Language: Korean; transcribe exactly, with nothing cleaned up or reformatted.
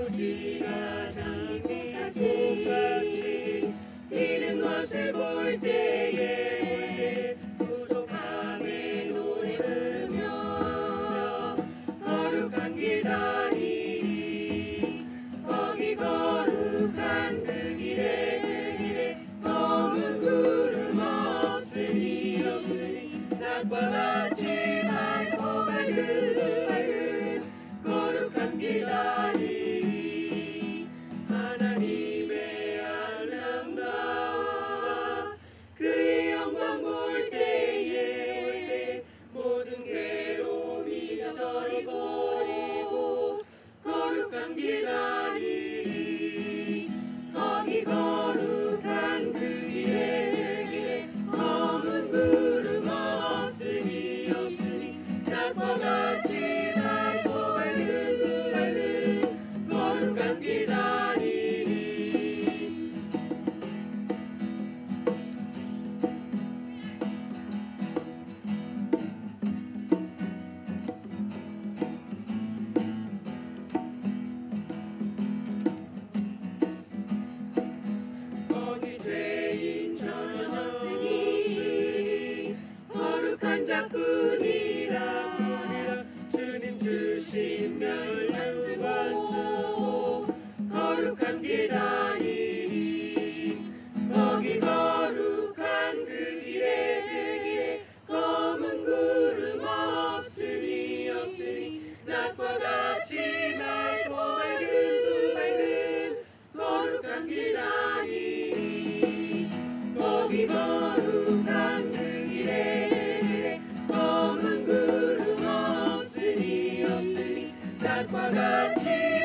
부지가 장미꽃같이 피는 것을 볼 때에 부족함에 노래 부르며 거룩한 길 다니리. 거기 거룩한 그 길에 그 길에 검은 구름 없으니 없으니 낮과 같이 맑고 밝은 밝은 거룩한 길 다니리. 하나님의 아름다움과 그의 영광 볼 때에 볼 때 모든 괴로움이 저리 버리고 거룩한 길 다니리. 거기 거룩한 그 길에 그 길에 검은 구름 없으니 없으니 낮과 같이 밝고 밝은 밝은 거룩한 길 다니리. 거기 죄인 전혀 없으니 거룩한 자뿐이라 뿐이라 주님 주신 멸류관 쓰고 거룩한 길 다니리. 거기 거룩한 그 길에 그 길에 검은 구름 없으니 없으니 낮과 같이 맑고 밝은 밝은 거룩한 길 다니리. 거기 거룩한 그 길에 그 길에 검은 구름 없으니 없으니 낮과 같이